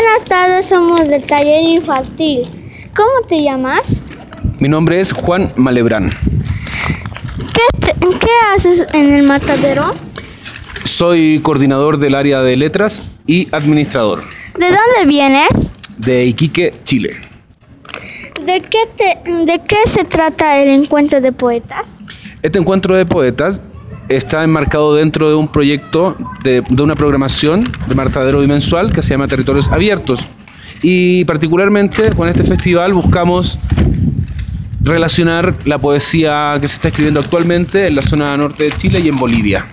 Buenas tardes, somos del taller infantil. ¿Cómo te llamas? Mi nombre es Juan Malebrán. ¿Qué haces en el matadero? Soy coordinador del área de letras y administrador ¿De dónde vienes? de Iquique, Chile. ¿De qué se trata el encuentro de poetas? Este encuentro de poetas está enmarcado dentro de un proyecto de una programación de Matadero bimensual que se llama Territorios Abiertos. Y particularmente con este festival buscamos relacionar la poesía que se está escribiendo actualmente en la zona norte de Chile y en Bolivia.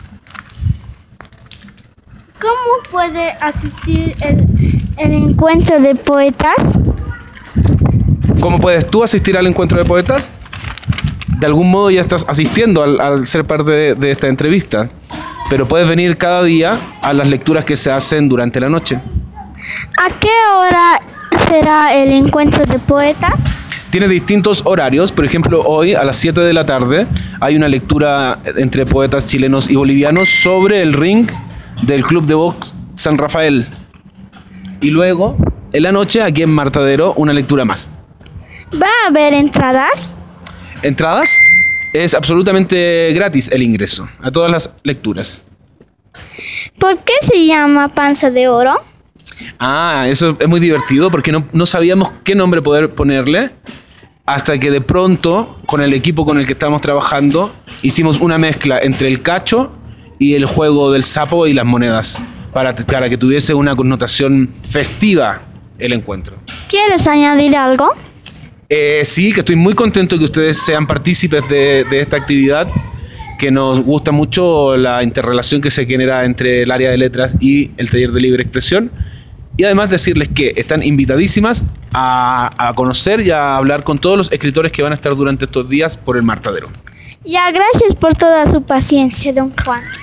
¿Cómo puede asistir el encuentro de poetas? ¿Cómo puedes tú asistir al encuentro de poetas? De algún modo ya estás asistiendo al ser parte de esta entrevista, pero puedes venir cada día a las lecturas que se hacen durante la noche. ¿A qué hora será el encuentro de poetas? Tiene distintos horarios, por ejemplo, hoy a las 7 de la tarde hay una lectura entre poetas chilenos y bolivianos sobre el ring del Club de Box San Rafael. Y luego, en la noche, aquí en Matadero, una lectura más. ¿Va a haber entradas? ¿Entradas? Es absolutamente gratis el ingreso a todas las lecturas. ¿Por qué se llama Panza de Oro? Eso es muy divertido porque no sabíamos qué nombre poder ponerle hasta que de pronto, con el equipo con el que estamos trabajando, hicimos una mezcla entre el cacho y el juego del sapo y las monedas para que tuviese una connotación festiva el encuentro. ¿Quieres añadir algo? Sí, que estoy muy contento que ustedes sean partícipes de esta actividad, que nos gusta mucho la interrelación que se genera entre el área de letras y el taller de libre expresión. Y además decirles que están invitadísimas a conocer y a hablar con todos los escritores que van a estar durante estos días por el Matadero. Ya, gracias por toda su paciencia, don Juan.